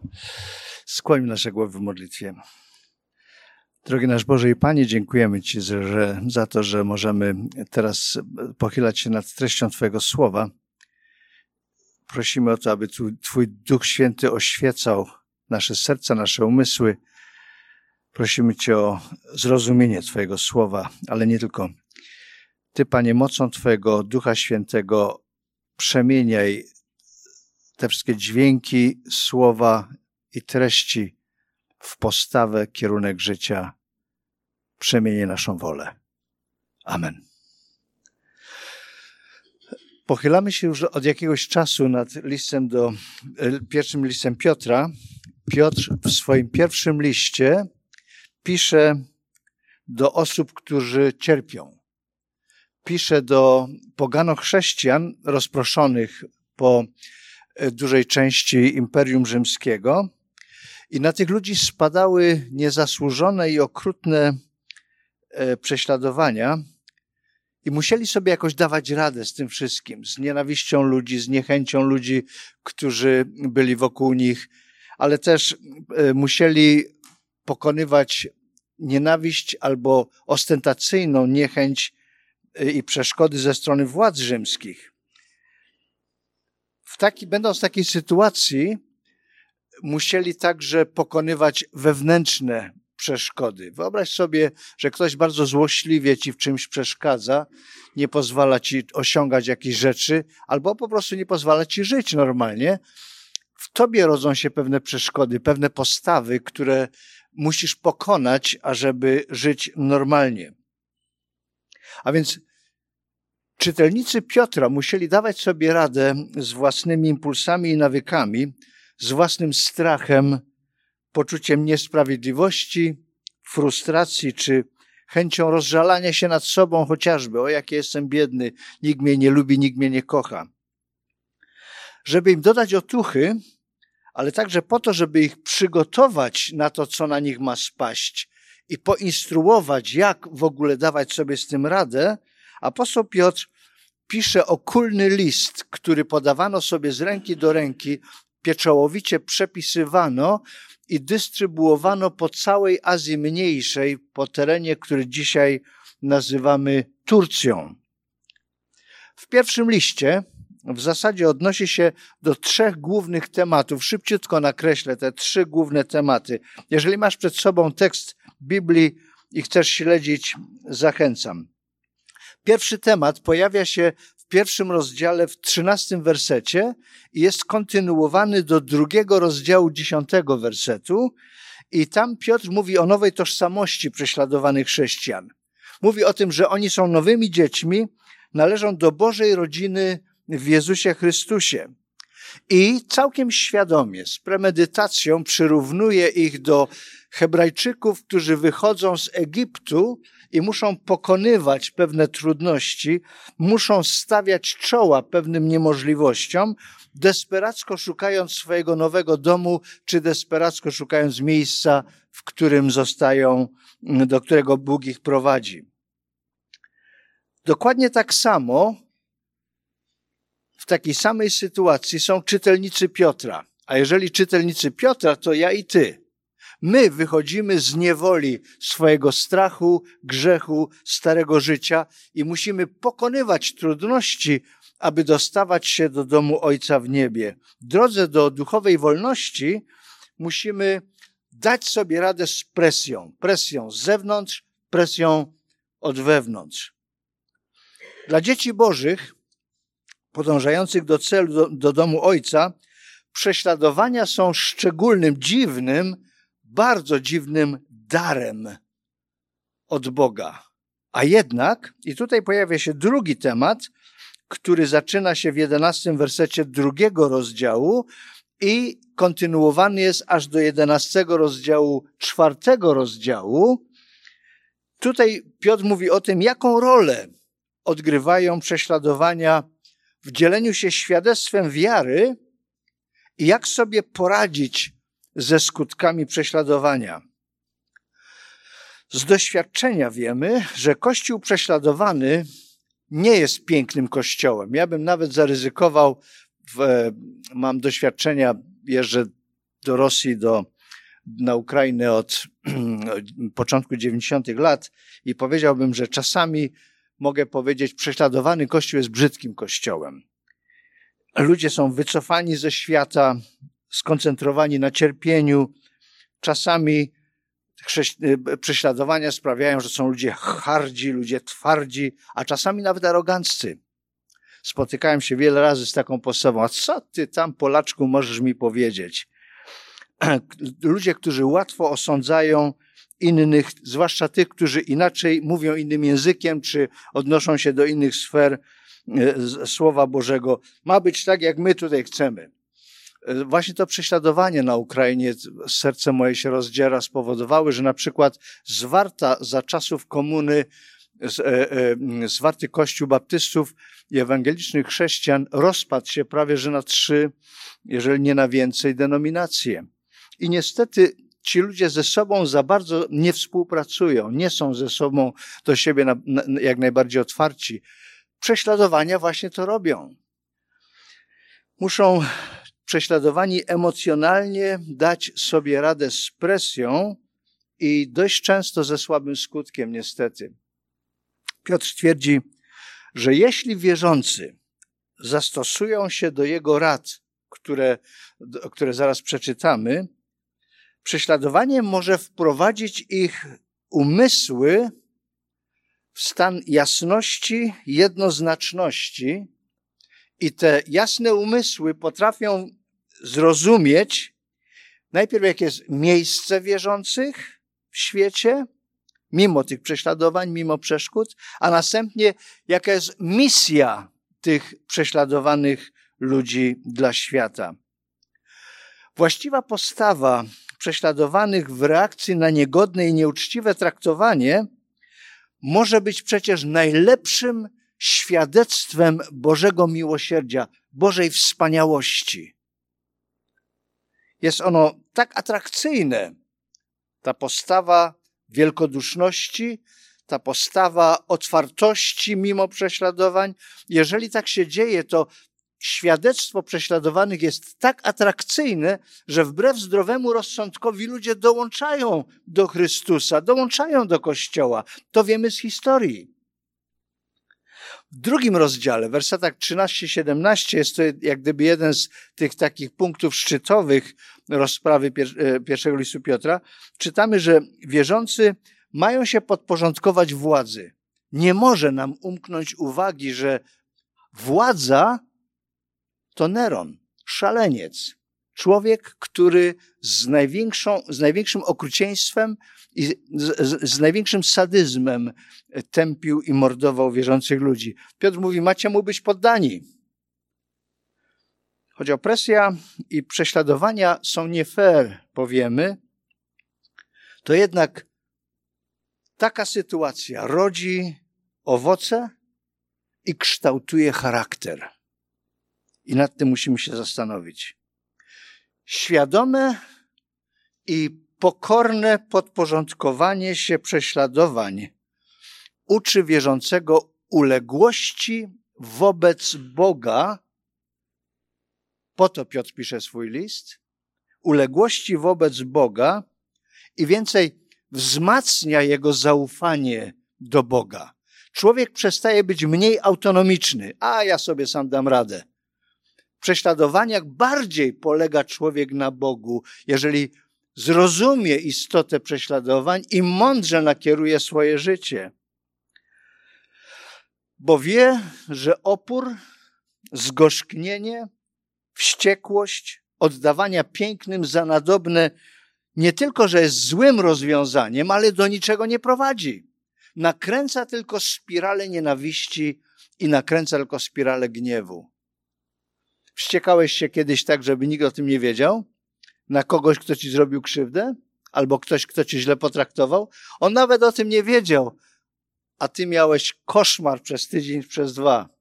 Skłoń nasze głowy w modlitwie. Drogi nasz Boże i Panie, dziękujemy Ci za to, że możemy teraz pochylać się nad treścią Twojego Słowa. Prosimy o to, aby Twój Duch Święty oświecał nasze serca, nasze umysły. Prosimy Cię o zrozumienie Twojego Słowa, ale nie tylko. Ty, Panie, mocą Twojego Ducha Świętego przemieniaj te wszystkie dźwięki, słowa i treści w postawę, kierunek życia. Przemieniaj naszą wolę. Amen. Pochylamy się już od jakiegoś czasu nad pierwszym listem Piotra. Piotr w swoim pierwszym liście pisze do osób, którzy cierpią. Pisze do pogano-chrześcijan rozproszonych po dużej części Imperium Rzymskiego i na tych ludzi spadały niezasłużone i okrutne prześladowania i musieli sobie jakoś dawać radę z tym wszystkim, z nienawiścią ludzi, z niechęcią ludzi, którzy byli wokół nich, ale też musieli pokonywać nienawiść albo ostentacyjną niechęć i przeszkody ze strony władz rzymskich. Będąc w takiej sytuacji, musieli także pokonywać wewnętrzne przeszkody. Wyobraź sobie, że ktoś bardzo złośliwie ci w czymś przeszkadza, nie pozwala ci osiągać jakichś rzeczy, albo po prostu nie pozwala ci żyć normalnie. W tobie rodzą się pewne przeszkody, pewne postawy, które musisz pokonać, ażeby żyć normalnie. A więc czytelnicy Piotra musieli dawać sobie radę z własnymi impulsami i nawykami, z własnym strachem, poczuciem niesprawiedliwości, frustracji czy chęcią rozżalania się nad sobą chociażby. O, jaki jestem biedny, nikt mnie nie lubi, nikt mnie nie kocha. Żeby im dodać otuchy, ale także po to, żeby ich przygotować na to, co na nich ma spaść i poinstruować, jak w ogóle dawać sobie z tym radę, apostoł Piotr pisze okulny list, który podawano sobie z ręki do ręki, pieczołowicie przepisywano i dystrybuowano po całej Azji Mniejszej, po terenie, który dzisiaj nazywamy Turcją. W pierwszym liście w zasadzie odnosi się do 3 głównych tematów. Szybciutko nakreślę te 3 główne tematy. Jeżeli masz przed sobą tekst Biblii i chcesz śledzić, zachęcam. Pierwszy temat pojawia się w pierwszym rozdziale, w 13 wersecie i jest kontynuowany do 2 rozdziału 10 wersetu i tam Piotr mówi o nowej tożsamości prześladowanych chrześcijan. Mówi o tym, że oni są nowymi dziećmi, należą do Bożej rodziny w Jezusie Chrystusie. I całkiem świadomie, z premedytacją przyrównuje ich do Hebrajczyków, którzy wychodzą z Egiptu i muszą pokonywać pewne trudności, muszą stawiać czoła pewnym niemożliwościom, desperacko szukając swojego nowego domu, czy desperacko szukając miejsca, w którym do którego Bóg ich prowadzi. Dokładnie tak samo w takiej samej sytuacji są czytelnicy Piotra. A jeżeli czytelnicy Piotra, to ja i ty. My wychodzimy z niewoli swojego strachu, grzechu, starego życia i musimy pokonywać trudności, aby dostawać się do domu Ojca w niebie. W drodze do duchowej wolności musimy dać sobie radę z presją. Presją z zewnątrz, presją od wewnątrz. Dla dzieci Bożych podążających do celu, do domu Ojca, prześladowania są szczególnym, dziwnym, bardzo dziwnym darem od Boga. A jednak, i tutaj pojawia się drugi temat, który zaczyna się w 11 wersecie 2 rozdziału i kontynuowany jest aż do 11 rozdziału 4 rozdziału. Tutaj Piotr mówi o tym, jaką rolę odgrywają prześladowania w dzieleniu się świadectwem wiary i jak sobie poradzić ze skutkami prześladowania. Z doświadczenia wiemy, że Kościół prześladowany nie jest pięknym kościołem. Ja bym nawet zaryzykował, mam doświadczenia, jeżdżę do Rosji, na Ukrainę od początku 90. lat i powiedziałbym, że czasami mogę powiedzieć, prześladowany Kościół jest brzydkim kościołem. Ludzie są wycofani ze świata, skoncentrowani na cierpieniu. Czasami prześladowania sprawiają, że są ludzie hardzi, ludzie twardzi, a czasami nawet aroganccy. Spotykałem się wiele razy z taką postawą, a co ty tam, Polaczku, możesz mi powiedzieć? Ludzie, którzy łatwo osądzają innych, zwłaszcza tych, którzy inaczej mówią innym językiem, czy odnoszą się do innych sfer Słowa Bożego. Ma być tak, jak my tutaj chcemy. Właśnie to prześladowanie na Ukrainie, serce moje się rozdziera, spowodowały, że na przykład zwarta za czasów komuny, zwarty Kościół baptystów i ewangelicznych chrześcijan rozpadł się prawie że na 3, jeżeli nie na więcej, denominacje. I niestety ci ludzie ze sobą za bardzo nie współpracują, nie są ze sobą do siebie jak najbardziej otwarci. Prześladowania właśnie to robią. Muszą prześladowani emocjonalnie dać sobie radę z presją i dość często ze słabym skutkiem niestety. Piotr twierdzi, że jeśli wierzący zastosują się do jego rad, które zaraz przeczytamy, prześladowanie może wprowadzić ich umysły w stan jasności, jednoznaczności i te jasne umysły potrafią zrozumieć najpierw, jakie jest miejsce wierzących w świecie, mimo tych prześladowań, mimo przeszkód, a następnie jaka jest misja tych prześladowanych ludzi dla świata. Właściwa postawa prześladowanych w reakcji na niegodne i nieuczciwe traktowanie może być przecież najlepszym świadectwem Bożego miłosierdzia, Bożej wspaniałości. Jest ono tak atrakcyjne, ta postawa wielkoduszności, ta postawa otwartości mimo prześladowań. Jeżeli tak się dzieje, to świadectwo prześladowanych jest tak atrakcyjne, że wbrew zdrowemu rozsądkowi ludzie dołączają do Chrystusa, dołączają do Kościoła. To wiemy z historii. W 2 rozdziale, w wersetach 13-17, jest to jak gdyby jeden z tych takich punktów szczytowych rozprawy pierwszego listu Piotra, czytamy, że wierzący mają się podporządkować władzy. Nie może nam umknąć uwagi, że władza to Neron, szaleniec. Człowiek, który z największym okrucieństwem i z największym sadyzmem tępił i mordował wierzących ludzi. Piotr mówi, macie mu być poddani. Choć opresja i prześladowania są nie fair, powiemy, to jednak taka sytuacja rodzi owoce i kształtuje charakter. I nad tym musimy się zastanowić. Świadome i pokorne podporządkowanie się prześladowań uczy wierzącego uległości wobec Boga. Po to Piotr pisze swój list. Uległości wobec Boga i więcej wzmacnia jego zaufanie do Boga. Człowiek przestaje być mniej autonomiczny. A ja sobie sam dam radę. W prześladowaniach bardziej polega człowiek na Bogu, jeżeli zrozumie istotę prześladowań i mądrze nakieruje swoje życie. Bo wie, że opór, zgorzknienie, wściekłość, oddawania pięknym za nadobne nie tylko, że jest złym rozwiązaniem, ale do niczego nie prowadzi. Nakręca tylko spiralę nienawiści i nakręca tylko spiralę gniewu. Wściekałeś się kiedyś tak, żeby nikt o tym nie wiedział? Na kogoś, kto ci zrobił krzywdę? Albo ktoś, kto cię źle potraktował? On nawet o tym nie wiedział, a ty miałeś koszmar przez tydzień, przez 2.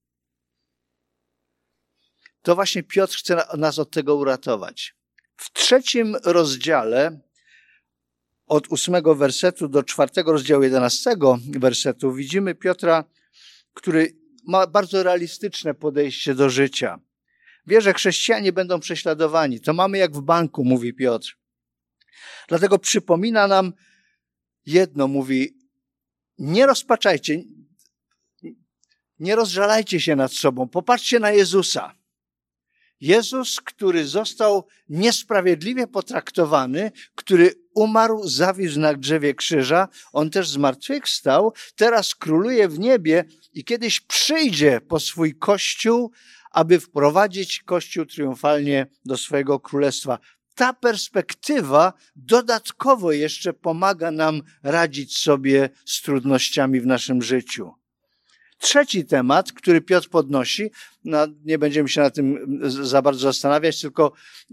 To właśnie Piotr chce nas od tego uratować. W 3 rozdziale, od 8 wersetu do 4 rozdziału 11 wersetu, widzimy Piotra, który ma bardzo realistyczne podejście do życia. Wie, że chrześcijanie będą prześladowani. To mamy jak w banku, mówi Piotr. Dlatego przypomina nam jedno, mówi, nie rozpaczajcie, nie rozżalajcie się nad sobą. Popatrzcie na Jezusa. Jezus, który został niesprawiedliwie potraktowany, który umarł, zawisł na drzewie krzyża, on też zmartwychwstał, teraz króluje w niebie i kiedyś przyjdzie po swój Kościół, aby wprowadzić Kościół triumfalnie do swojego królestwa. Ta perspektywa dodatkowo jeszcze pomaga nam radzić sobie z trudnościami w naszym życiu. Trzeci temat, który Piotr podnosi, nie będziemy się na tym za bardzo zastanawiać, tylko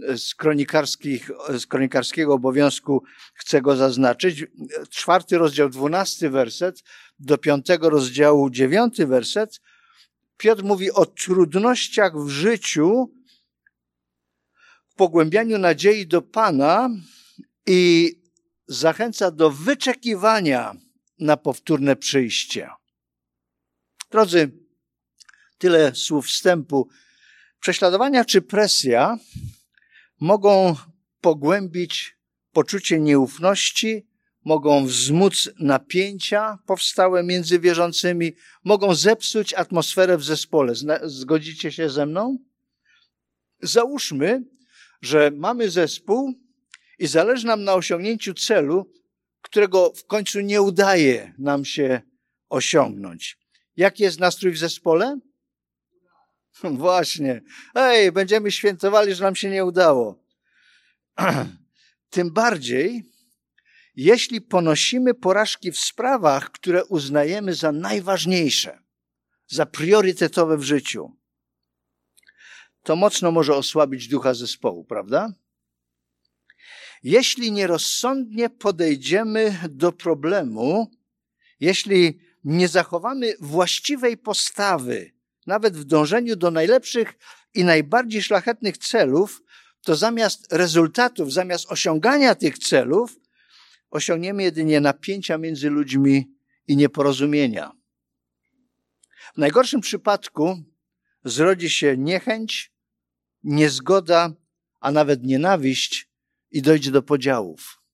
z kronikarskiego obowiązku chcę go zaznaczyć. 4 rozdział, 12 werset do 5 rozdziału, 9 werset. Piotr mówi o trudnościach w życiu, w pogłębianiu nadziei do Pana i zachęca do wyczekiwania na powtórne przyjście. Drodzy, tyle słów wstępu. Prześladowania czy presja mogą pogłębić poczucie nieufności, mogą wzmóc napięcia powstałe między wierzącymi, mogą zepsuć atmosferę w zespole. Zgodzicie się ze mną? Załóżmy, że mamy zespół i zależy nam na osiągnięciu celu, którego w końcu nie udaje nam się osiągnąć. Jaki jest nastrój w zespole? Właśnie. Będziemy świętowali, że nam się nie udało. Tym bardziej, jeśli ponosimy porażki w sprawach, które uznajemy za najważniejsze, za priorytetowe w życiu, to mocno może osłabić ducha zespołu, prawda? Jeśli nierozsądnie podejdziemy do problemu, jeśli nie zachowamy właściwej postawy, nawet w dążeniu do najlepszych i najbardziej szlachetnych celów, to zamiast rezultatów, zamiast osiągania tych celów, osiągniemy jedynie napięcia między ludźmi i nieporozumienia. W najgorszym przypadku zrodzi się niechęć, niezgoda, a nawet nienawiść i dojdzie do podziałów.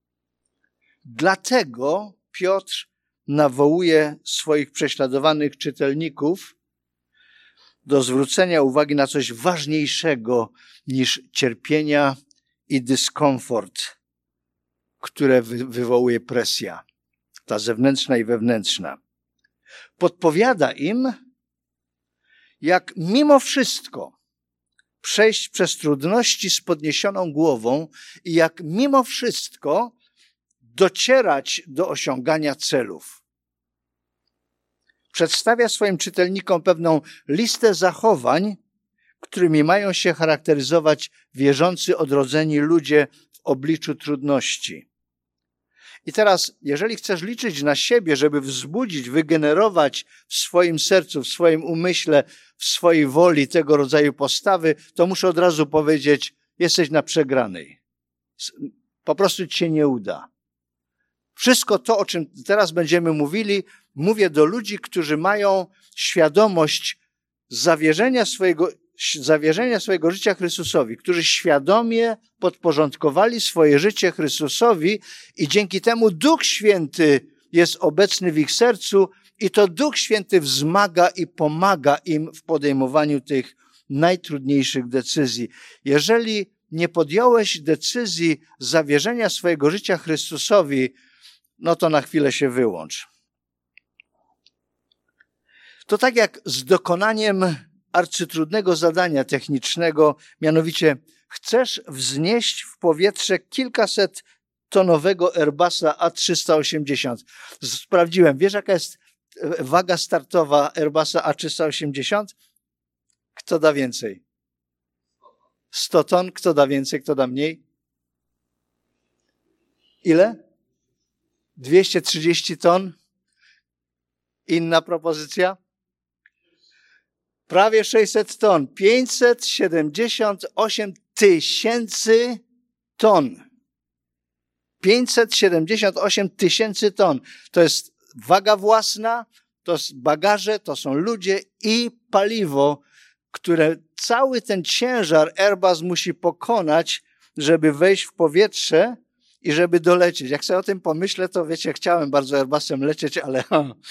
Dlatego Piotr nawołuje swoich prześladowanych czytelników do zwrócenia uwagi na coś ważniejszego niż cierpienia i dyskomfort, które wywołuje presja, ta zewnętrzna i wewnętrzna. Podpowiada im, jak mimo wszystko przejść przez trudności z podniesioną głową i jak mimo wszystko docierać do osiągania celów. Przedstawia swoim czytelnikom pewną listę zachowań, którymi mają się charakteryzować wierzący, odrodzeni ludzie w obliczu trudności. I teraz, jeżeli chcesz liczyć na siebie, żeby wzbudzić, wygenerować w swoim sercu, w swoim umyśle, w swojej woli tego rodzaju postawy, to muszę od razu powiedzieć, jesteś na przegranej. Po prostu ci się nie uda. Wszystko to, o czym teraz będziemy mówili, mówię do ludzi, którzy mają świadomość zawierzenia swojego życia Chrystusowi, którzy świadomie podporządkowali swoje życie Chrystusowi i dzięki temu Duch Święty jest obecny w ich sercu i to Duch Święty wzmaga i pomaga im w podejmowaniu tych najtrudniejszych decyzji. Jeżeli nie podjąłeś decyzji zawierzenia swojego życia Chrystusowi, no to na chwilę się wyłącz. To tak jak z dokonaniem arcytrudnego zadania technicznego, mianowicie chcesz wznieść w powietrze kilkasettonowego Airbusa A380. Sprawdziłem, wiesz jaka jest waga startowa Airbusa A380? Kto da więcej? 100 ton, kto da więcej, kto da mniej? Ile? 230 ton? Inna propozycja? Prawie 600 ton. 578 tysięcy ton. 578 tysięcy ton. To jest waga własna, to jest bagaże, to są ludzie i paliwo, które cały ten ciężar Airbus musi pokonać, żeby wejść w powietrze i żeby dolecieć. Jak sobie o tym pomyślę, to wiecie, chciałem bardzo Airbusem lecieć, ale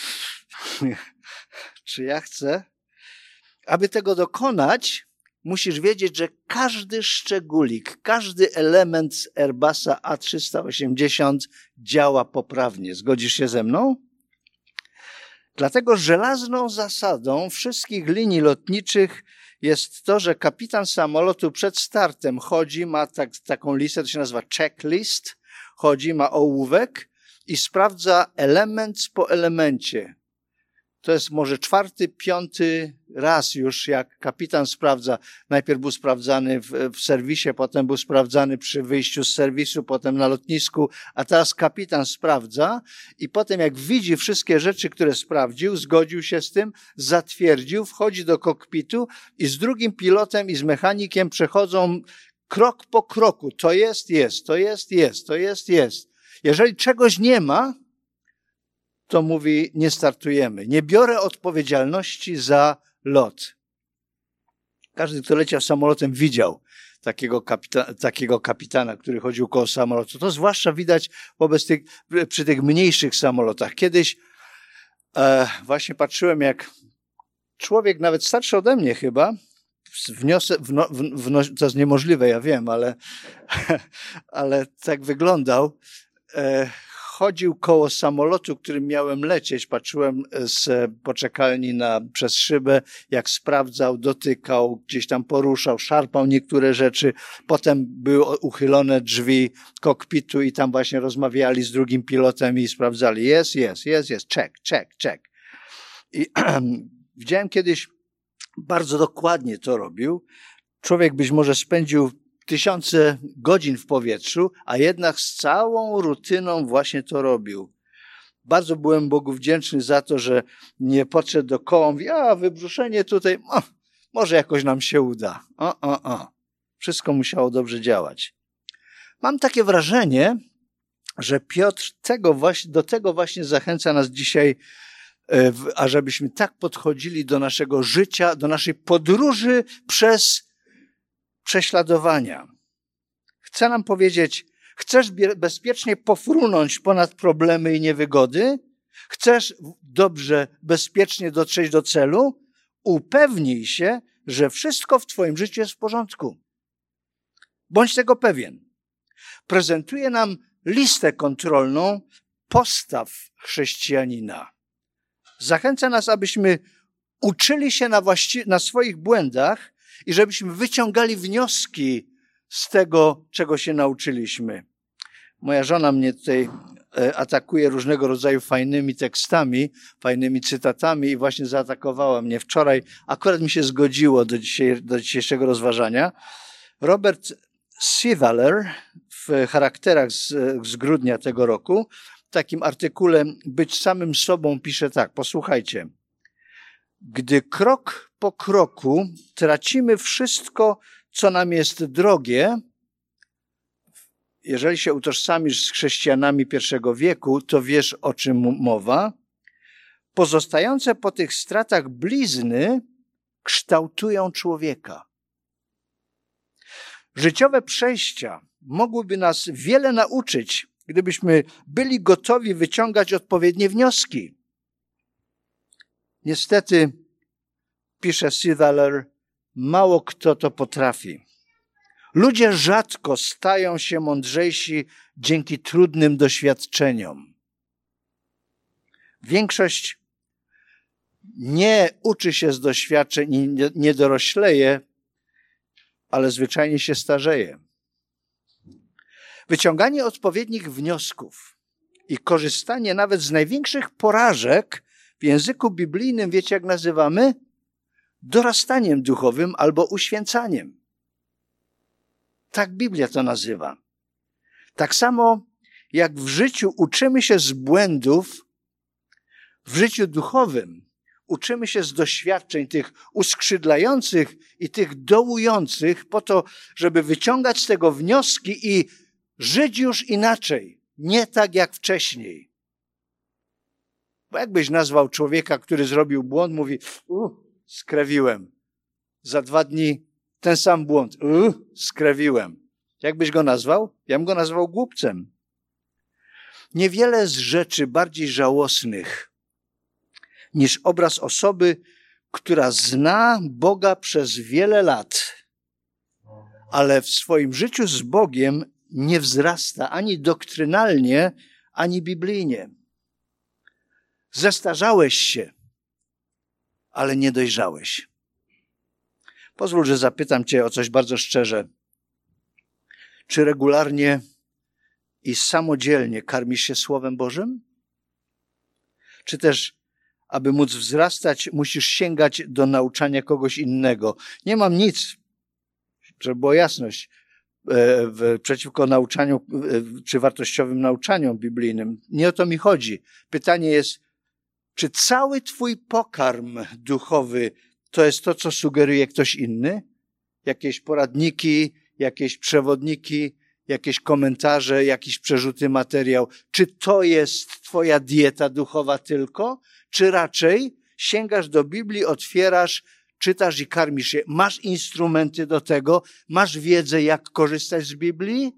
czy ja chcę? Aby tego dokonać, musisz wiedzieć, że każdy szczególik, każdy element z Airbusa A380 działa poprawnie. Zgodzisz się ze mną? Dlatego żelazną zasadą wszystkich linii lotniczych jest to, że kapitan samolotu przed startem chodzi, ma taką listę, to się nazywa checklist, chodzi, ma ołówek i sprawdza element po elemencie. To jest może 4., 5. raz już, jak kapitan sprawdza. Najpierw był sprawdzany w serwisie, potem był sprawdzany przy wyjściu z serwisu, potem na lotnisku, a teraz kapitan sprawdza i potem jak widzi wszystkie rzeczy, które sprawdził, zgodził się z tym, zatwierdził, wchodzi do kokpitu i z drugim pilotem i z mechanikiem przechodzą krok po kroku. To jest, to jest, to jest. Jeżeli czegoś nie ma, to mówi, nie startujemy. Nie biorę odpowiedzialności za lot. Każdy, kto leciał samolotem, widział takiego kapitana, który chodził koło samolotu. To zwłaszcza widać przy tych mniejszych samolotach. Kiedyś właśnie patrzyłem, jak człowiek, nawet starszy ode mnie chyba, to jest niemożliwe, ja wiem, ale tak wyglądał, chodził koło samolotu, którym miałem lecieć. Patrzyłem z poczekalni przez szybę, jak sprawdzał, dotykał, gdzieś tam poruszał, szarpał niektóre rzeczy. Potem były uchylone drzwi kokpitu i tam właśnie rozmawiali z drugim pilotem i sprawdzali. Jest, check. I widziałem kiedyś, bardzo dokładnie to robił. Człowiek być może spędził 1000 godzin w powietrzu, a jednak z całą rutyną właśnie to robił. Bardzo byłem Bogu wdzięczny za to, że nie podszedł do koła, mówi, wybruszenie tutaj, może jakoś nam się uda. Wszystko musiało dobrze działać. Mam takie wrażenie, że Piotr do tego właśnie zachęca nas dzisiaj, ażebyśmy tak podchodzili do naszego życia, do naszej podróży przez prześladowania. Chce nam powiedzieć, chcesz bezpiecznie pofrunąć ponad problemy i niewygody? Chcesz dobrze, bezpiecznie dotrzeć do celu? Upewnij się, że wszystko w twoim życiu jest w porządku. Bądź tego pewien. Prezentuje nam listę kontrolną postaw chrześcijanina. Zachęca nas, abyśmy uczyli się na swoich błędach i żebyśmy wyciągali wnioski z tego, czego się nauczyliśmy. Moja żona mnie tutaj atakuje różnego rodzaju fajnymi tekstami, fajnymi cytatami i właśnie zaatakowała mnie wczoraj. Akurat mi się zgodziło do dzisiejszego rozważania. Robert Sithaler w charakterach z grudnia tego roku w takim artykule Być samym sobą pisze tak, posłuchajcie. Gdy krok po kroku tracimy wszystko, co nam jest drogie, jeżeli się utożsamisz z chrześcijanami pierwszego wieku, to wiesz, o czym mowa. Pozostające po tych stratach blizny kształtują człowieka. Życiowe przejścia mogłyby nas wiele nauczyć, gdybyśmy byli gotowi wyciągać odpowiednie wnioski. Niestety, pisze Sithaler, mało kto to potrafi. Ludzie rzadko stają się mądrzejsi dzięki trudnym doświadczeniom. Większość nie uczy się z doświadczeń i nie dorośleje, ale zwyczajnie się starzeje. Wyciąganie odpowiednich wniosków i korzystanie nawet z największych porażek w języku biblijnym, wiecie jak nazywamy? Dorastaniem duchowym albo uświęcaniem. Tak Biblia to nazywa. Tak samo jak w życiu uczymy się z błędów, w życiu duchowym uczymy się z doświadczeń tych uskrzydlających i tych dołujących po to, żeby wyciągać z tego wnioski i żyć już inaczej, nie tak jak wcześniej. Bo jakbyś nazwał człowieka, który zrobił błąd, mówi, skrewiłem. za 2 dni ten sam błąd. Skrewiłem. Jak byś go nazwał? Ja bym go nazwał głupcem. Niewiele z rzeczy bardziej żałosnych niż obraz osoby, która zna Boga przez wiele lat, ale w swoim życiu z Bogiem nie wzrasta ani doktrynalnie, ani biblijnie. Zestarzałeś się, ale nie dojrzałeś. Pozwól, że zapytam cię o coś bardzo szczerze. Czy regularnie i samodzielnie karmisz się Słowem Bożym? Czy też, aby móc wzrastać, musisz sięgać do nauczania kogoś innego? Nie mam nic, żeby była jasność, przeciwko nauczaniu, czy wartościowym nauczaniom biblijnym. Nie o to mi chodzi. Pytanie jest, czy cały twój pokarm duchowy to jest to, co sugeruje ktoś inny? Jakieś poradniki, jakieś przewodniki, jakieś komentarze, jakieś przerzuty materiał. Czy to jest twoja dieta duchowa tylko? Czy raczej sięgasz do Biblii, otwierasz, czytasz i karmisz się? Masz instrumenty do tego? Masz wiedzę, jak korzystać z Biblii?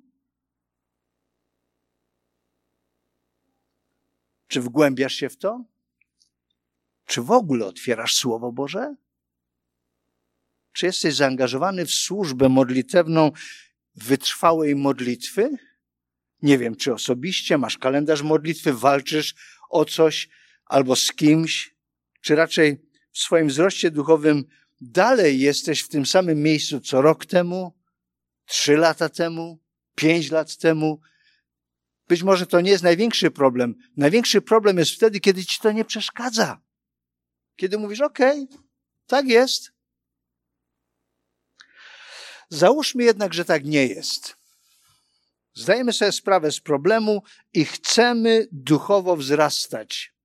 Czy wgłębiasz się w to? Czy w ogóle otwierasz Słowo Boże? Czy jesteś zaangażowany w służbę modlitewną wytrwałej modlitwy? Nie wiem, czy osobiście masz kalendarz modlitwy, walczysz o coś albo z kimś, czy raczej w swoim wzroście duchowym dalej jesteś w tym samym miejscu co rok temu, 3 lata temu, 5 lat temu. Być może to nie jest największy problem. Największy problem jest wtedy, kiedy ci to nie przeszkadza. Kiedy mówisz, okej, tak jest. Załóżmy jednak, że tak nie jest. Zdajemy sobie sprawę z problemu i chcemy duchowo wzrastać.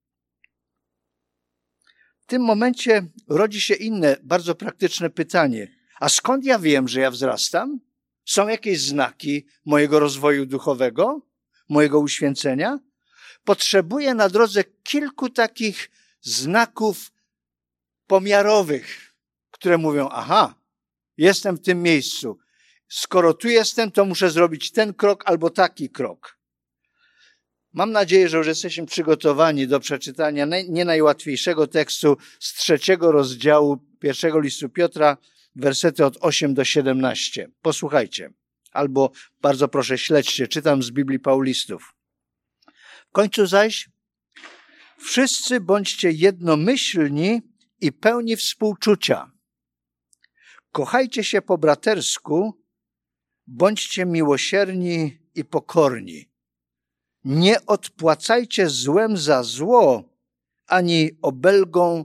W tym momencie rodzi się inne, bardzo praktyczne pytanie. A skąd ja wiem, że ja wzrastam? Są jakieś znaki mojego rozwoju duchowego, mojego uświęcenia? Potrzebuję na drodze kilku takich znaków pomiarowych, które mówią, aha, jestem w tym miejscu. Skoro tu jestem, to muszę zrobić ten krok albo taki krok. Mam nadzieję, że już jesteśmy przygotowani do przeczytania nie najłatwiejszego tekstu z 3 rozdziału 1 listu Piotra, wersety od 8 do 17. Posłuchajcie, albo bardzo proszę śledźcie, czytam z Biblii Paulistów. W końcu zaś wszyscy bądźcie jednomyślni i pełni współczucia. Kochajcie się po bratersku, bądźcie miłosierni i pokorni. Nie odpłacajcie złem za zło, ani obelgą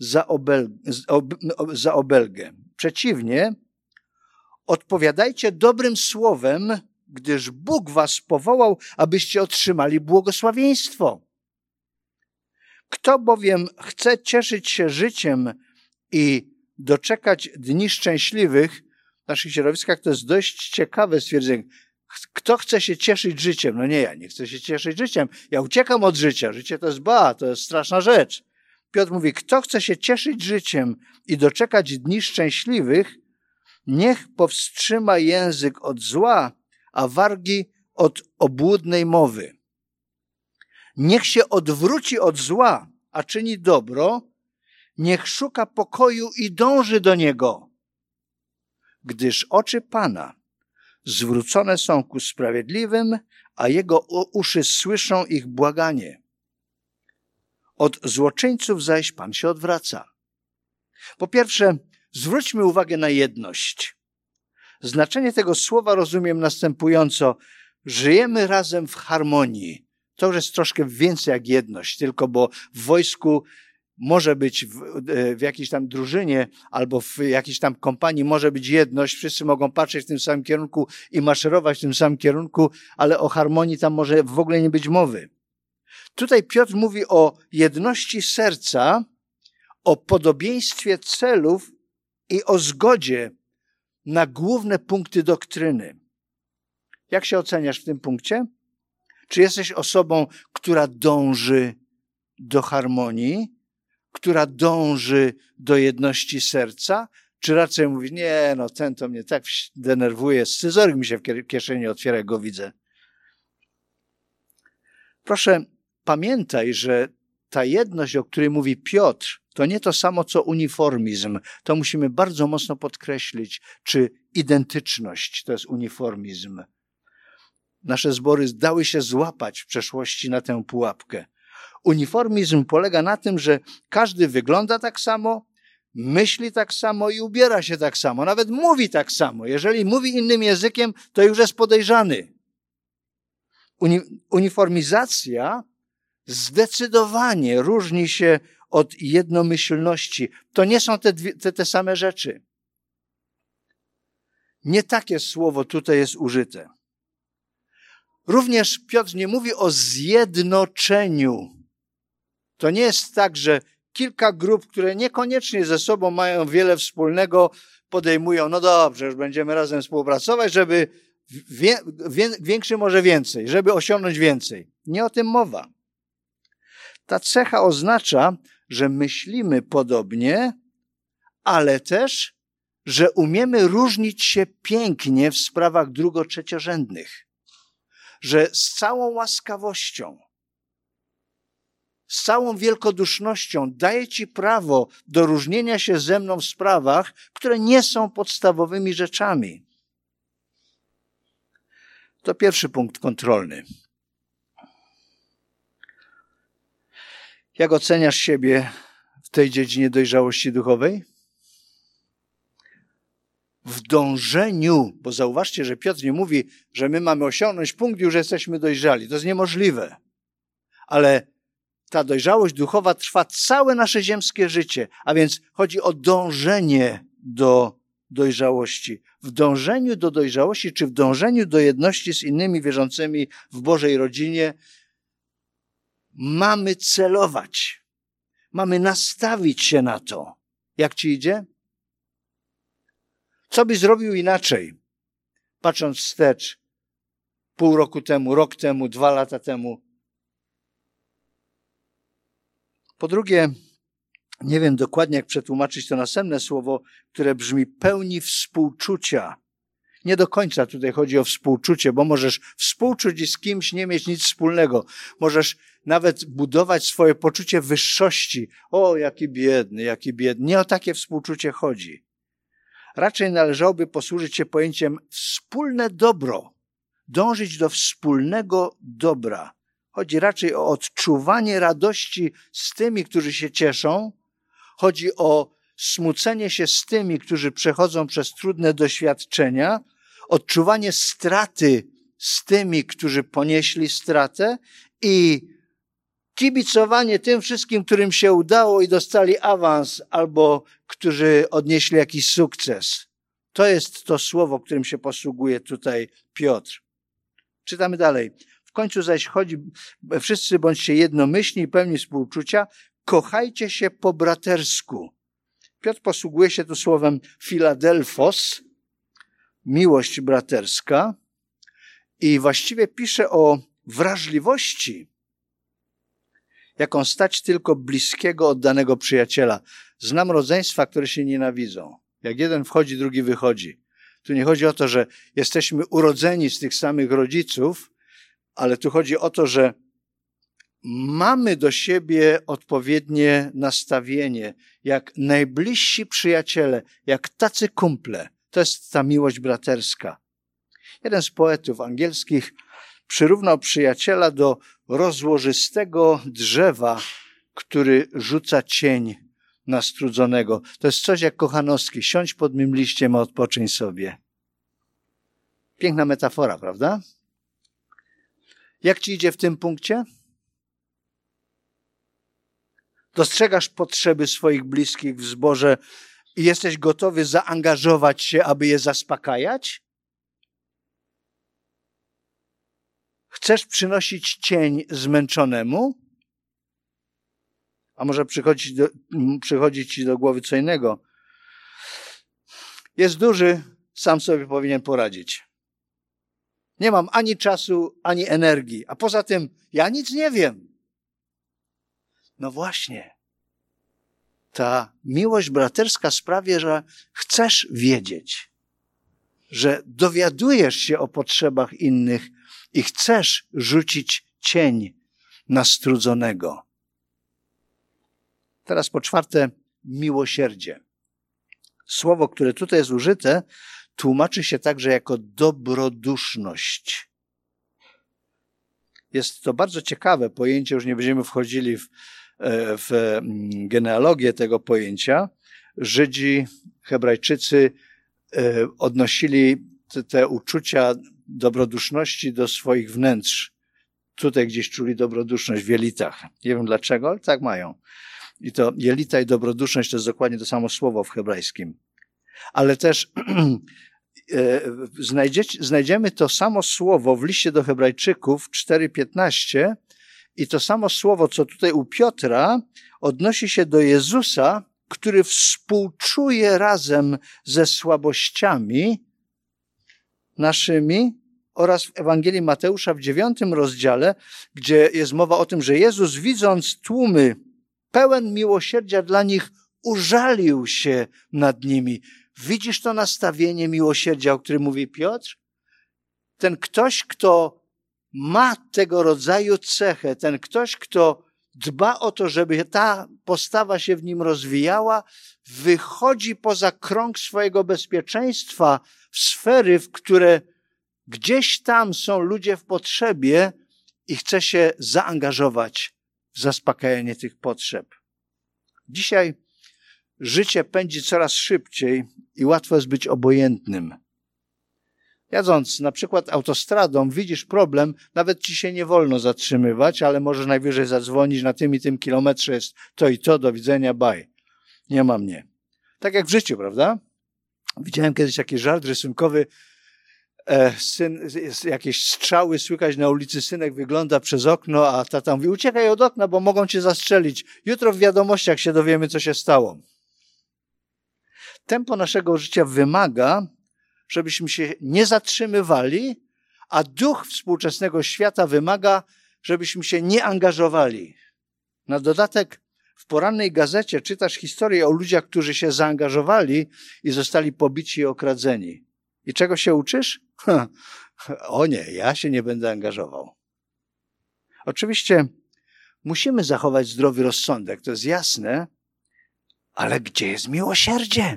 za obelgę. Przeciwnie, odpowiadajcie dobrym słowem, gdyż Bóg was powołał, abyście otrzymali błogosławieństwo. Kto bowiem chce cieszyć się życiem i doczekać dni szczęśliwych, w naszych środowiskach to jest dość ciekawe stwierdzenie. Kto chce się cieszyć życiem? No nie, ja nie chcę się cieszyć życiem. Ja uciekam od życia. Życie to jest to jest straszna rzecz. Piotr mówi, kto chce się cieszyć życiem i doczekać dni szczęśliwych, niech powstrzyma język od zła, a wargi od obłudnej mowy. Niech się odwróci od zła, a czyni dobro, niech szuka pokoju i dąży do niego, gdyż oczy Pana zwrócone są ku sprawiedliwym, a jego uszy słyszą ich błaganie. Od złoczyńców zaś Pan się odwraca. Po pierwsze, zwróćmy uwagę na jedność. Znaczenie tego słowa rozumiem następująco. Żyjemy razem w harmonii. To już jest troszkę więcej jak jedność, tylko bo w wojsku może być w jakiejś tam drużynie albo w jakiejś tam kompanii może być jedność, wszyscy mogą patrzeć w tym samym kierunku i maszerować w tym samym kierunku, ale o harmonii tam może w ogóle nie być mowy. Tutaj Piotr mówi o jedności serca, o podobieństwie celów i o zgodzie na główne punkty doktryny. Jak się oceniasz w tym punkcie? Czy jesteś osobą, która dąży do harmonii, która dąży do jedności serca, Czy raczej mówi, nie, no ten to mnie tak denerwuje, scyzoryk mi się w kieszeni otwiera, jak go widzę. Proszę, pamiętaj, że ta jedność, o której mówi Piotr, to nie to samo, co uniformizm. To musimy bardzo mocno podkreślić, czy identyczność to jest uniformizm. Nasze zbory dały się złapać w przeszłości na tę pułapkę. Uniformizm polega na tym, że każdy wygląda tak samo, myśli tak samo i ubiera się tak samo. Nawet mówi tak samo. Jeżeli mówi innym językiem, to już jest podejrzany. Uniformizacja zdecydowanie różni się od jednomyślności. To nie są te same rzeczy. Nie takie słowo tutaj jest użyte. Również Piotr nie mówi o zjednoczeniu. To nie jest tak, że kilka grup, które niekoniecznie ze sobą mają wiele wspólnego, podejmują, no dobrze, już będziemy razem współpracować, żeby większy może więcej, żeby osiągnąć więcej. Nie o tym mowa. Ta cecha oznacza, że myślimy podobnie, ale też, że umiemy różnić się pięknie w sprawach drugo-trzeciorzędnych. Że z całą łaskawością, z całą wielkodusznością daję Ci prawo do różnienia się ze mną w sprawach, które nie są podstawowymi rzeczami. To pierwszy punkt kontrolny. Jak oceniasz siebie w tej dziedzinie dojrzałości duchowej? W dążeniu, bo zauważcie, że Piotr nie mówi, że my mamy osiągnąć punkt i już jesteśmy dojrzali. To jest niemożliwe. Ale ta dojrzałość duchowa trwa całe nasze ziemskie życie, a więc chodzi o dążenie do dojrzałości. W dążeniu do dojrzałości, czy w dążeniu do jedności z innymi wierzącymi w Bożej rodzinie mamy celować. Mamy nastawić się na to. Jak ci idzie? Co byś zrobił inaczej? Patrząc wstecz, pół roku temu, rok temu, 2 lata temu. Po drugie, nie wiem dokładnie, jak przetłumaczyć to następne słowo, które brzmi pełni współczucia. Nie do końca tutaj chodzi o współczucie, bo możesz współczuć i z kimś nie mieć nic wspólnego. Możesz nawet budować swoje poczucie wyższości. O, jaki biedny, jaki biedny. Nie o takie współczucie chodzi. Raczej należałoby posłużyć się pojęciem wspólne dobro. Dążyć do wspólnego dobra. Chodzi raczej o odczuwanie radości z tymi, którzy się cieszą. Chodzi o smucenie się z tymi, którzy przechodzą przez trudne doświadczenia. Odczuwanie straty z tymi, którzy ponieśli stratę i kibicowanie tym wszystkim, którym się udało i dostali awans albo którzy odnieśli jakiś sukces. To jest to słowo, którym się posługuje tutaj Piotr. Czytamy dalej. W końcu zaś chodzi, wszyscy bądźcie jednomyślni i pełni współczucia, kochajcie się po bratersku. Piotr posługuje się tu słowem Filadelfos, miłość braterska, i właściwie pisze o wrażliwości, jaką stać tylko bliskiego, oddanego przyjaciela. Znam rodzeństwa, które się nienawidzą. Jak jeden wchodzi, drugi wychodzi. Tu nie chodzi o to, że jesteśmy urodzeni z tych samych rodziców, ale tu chodzi o to, że mamy do siebie odpowiednie nastawienie, jak najbliżsi przyjaciele, jak tacy kumple. To jest ta miłość braterska. Jeden z poetów angielskich przyrównał przyjaciela do rozłożystego drzewa, który rzuca cień na strudzonego. To jest coś jak Kochanowski. Siądź pod mym liściem, a odpoczyń sobie. Piękna metafora, prawda? Jak ci idzie w tym punkcie? Dostrzegasz potrzeby swoich bliskich w zborze i jesteś gotowy zaangażować się, aby je zaspokajać? Chcesz przynosić cień zmęczonemu? A może przychodzi ci do głowy co innego? Jest duży, sam sobie powinien poradzić. Nie mam ani czasu, ani energii. A poza tym ja nic nie wiem. No właśnie. ta miłość braterska sprawia, że chcesz wiedzieć, że dowiadujesz się o potrzebach innych i chcesz rzucić cień na strudzonego. Teraz po czwarte, miłosierdzie. Słowo, które tutaj jest użyte, tłumaczy się także jako dobroduszność. Jest to bardzo ciekawe pojęcie, już nie będziemy wchodzili w genealogię tego pojęcia. Żydzi, Hebrajczycy odnosili te uczucia dobroduszności do swoich wnętrz. Tutaj gdzieś czuli dobroduszność w jelitach. Nie wiem dlaczego, ale tak mają. I to jelita i dobroduszność to jest dokładnie to samo słowo w hebrajskim. Ale też znajdziemy to samo słowo w liście do Hebrajczyków 4:15 i to samo słowo, co tutaj u Piotra, odnosi się do Jezusa, który współczuje razem ze słabościami naszymi oraz w Ewangelii Mateusza w 9 rozdziale, gdzie jest mowa o tym, że Jezus, widząc tłumy pełen miłosierdzia dla nich, użalił się nad nimi. Widzisz to nastawienie miłosierdzia, o którym mówi Piotr? Ten ktoś, kto ma tego rodzaju cechę, ten ktoś, kto dba o to, żeby ta postawa się w nim rozwijała, wychodzi poza krąg swojego bezpieczeństwa w sfery, w które gdzieś tam są ludzie w potrzebie i chce się zaangażować w zaspokajanie tych potrzeb. Dzisiaj życie pędzi coraz szybciej i łatwo jest być obojętnym. Jadąc na przykład autostradą, widzisz problem, nawet ci się nie wolno zatrzymywać, ale możesz najwyżej zadzwonić, na tym i tym kilometrze jest to i to, do widzenia, bye. Nie ma mnie. Tak jak w życiu, prawda? Widziałem kiedyś taki żart rysunkowy, jakieś strzały słychać na ulicy, synek wygląda przez okno, a tata mówi, uciekaj od okna, bo mogą cię zastrzelić. Jutro w wiadomościach się dowiemy, co się stało. Tempo naszego życia wymaga, żebyśmy się nie zatrzymywali, a duch współczesnego świata wymaga, żebyśmy się nie angażowali. Na dodatek w porannej gazecie czytasz historię o ludziach, którzy się zaangażowali i zostali pobici i okradzeni. I czego się uczysz? O nie, ja się nie będę angażował. Oczywiście musimy zachować zdrowy rozsądek, to jest jasne, ale gdzie jest miłosierdzie?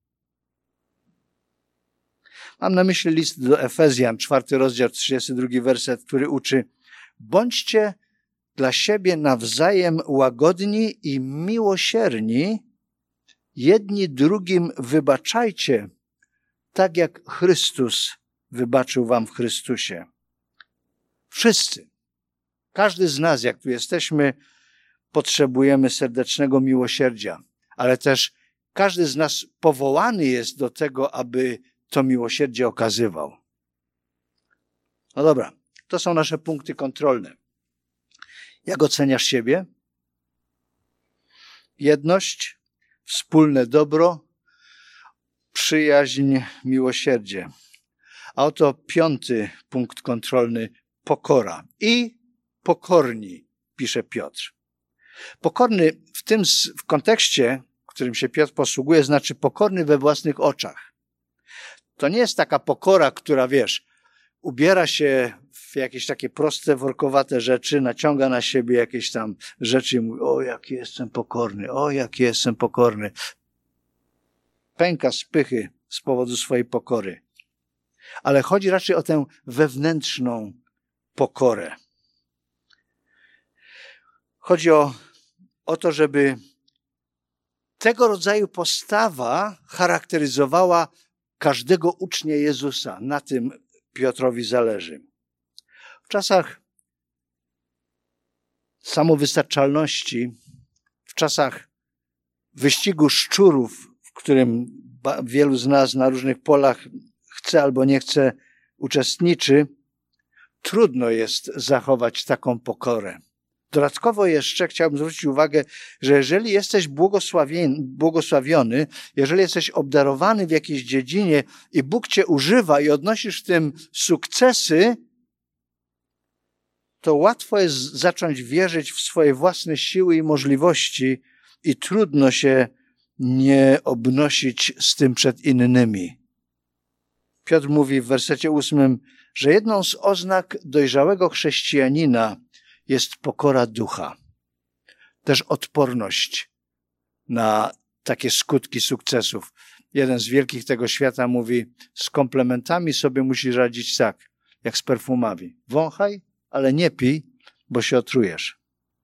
Mam na myśli list do Efezjan, 4 rozdział, 32 werset, który uczy: bądźcie dla siebie nawzajem łagodni i miłosierni, jedni drugim wybaczajcie, tak jak Chrystus wybaczył wam w Chrystusie. Wszyscy, każdy z nas, jak tu jesteśmy, potrzebujemy serdecznego miłosierdzia, ale też każdy z nas powołany jest do tego, aby to miłosierdzie okazywał. No dobra, to są nasze punkty kontrolne. Jak oceniasz siebie? Jedność, wspólne dobro, przyjaźń, miłosierdzie. A oto 5. punkt kontrolny, pokora. I pokorni, pisze Piotr. Pokorny w kontekście, w którym się Piotr posługuje, znaczy pokorny we własnych oczach. To nie jest taka pokora, która, ubiera się w jakieś takie proste, workowate rzeczy, naciąga na siebie jakieś tam rzeczy i mówi, o jaki jestem pokorny, o jaki jestem pokorny. Pęka z pychy z powodu swojej pokory. Ale chodzi raczej o tę wewnętrzną pokorę. Chodzi o to, żeby tego rodzaju postawa charakteryzowała każdego ucznia Jezusa. Na tym Piotrowi zależy. W czasach samowystarczalności, w czasach wyścigu szczurów, w którym wielu z nas na różnych polach chce albo nie chce uczestniczy, trudno jest zachować taką pokorę. Dodatkowo jeszcze chciałbym zwrócić uwagę, że jeżeli jesteś błogosławiony, jeżeli jesteś obdarowany w jakiejś dziedzinie i Bóg cię używa i odnosisz w tym sukcesy, to łatwo jest zacząć wierzyć w swoje własne siły i możliwości i trudno się nie obnosić z tym przed innymi. Piotr mówi w wersecie 8, że jedną z oznak dojrzałego chrześcijanina jest pokora ducha. Też odporność na takie skutki sukcesów. Jeden z wielkich tego świata mówi, z komplementami sobie musisz radzić tak, jak z perfumami. Wąchaj, ale nie pij, bo się otrujesz.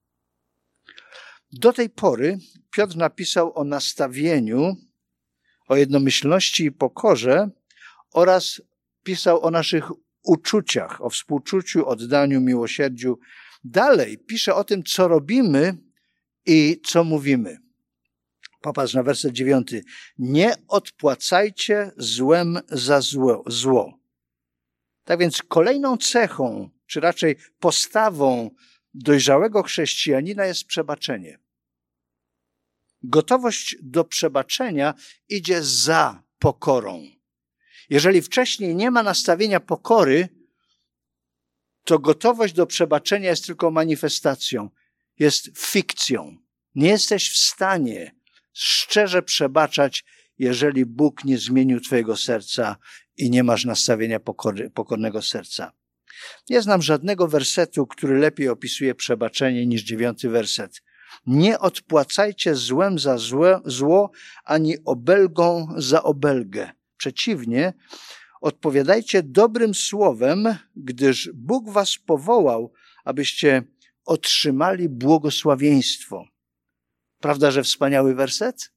Do tej pory Piotr napisał o nastawieniu, o jednomyślności i pokorze oraz pisał o naszych uczuciach, o współczuciu, oddaniu, miłosierdziu. Dalej pisze o tym, co robimy i co mówimy. Popatrz na werset 9. Nie odpłacajcie złem za zło. Tak więc kolejną cechą, czy raczej postawą dojrzałego chrześcijanina jest przebaczenie. Gotowość do przebaczenia idzie za pokorą. Jeżeli wcześniej nie ma nastawienia pokory, to gotowość do przebaczenia jest tylko manifestacją, jest fikcją. Nie jesteś w stanie szczerze przebaczać, jeżeli Bóg nie zmienił twojego serca i nie masz nastawienia pokornego serca. Nie znam żadnego wersetu, który lepiej opisuje przebaczenie niż 9 werset. Nie odpłacajcie złem za zło, ani obelgą za obelgę. Przeciwnie, odpowiadajcie dobrym słowem, gdyż Bóg was powołał, abyście otrzymali błogosławieństwo. Prawda, że wspaniały werset?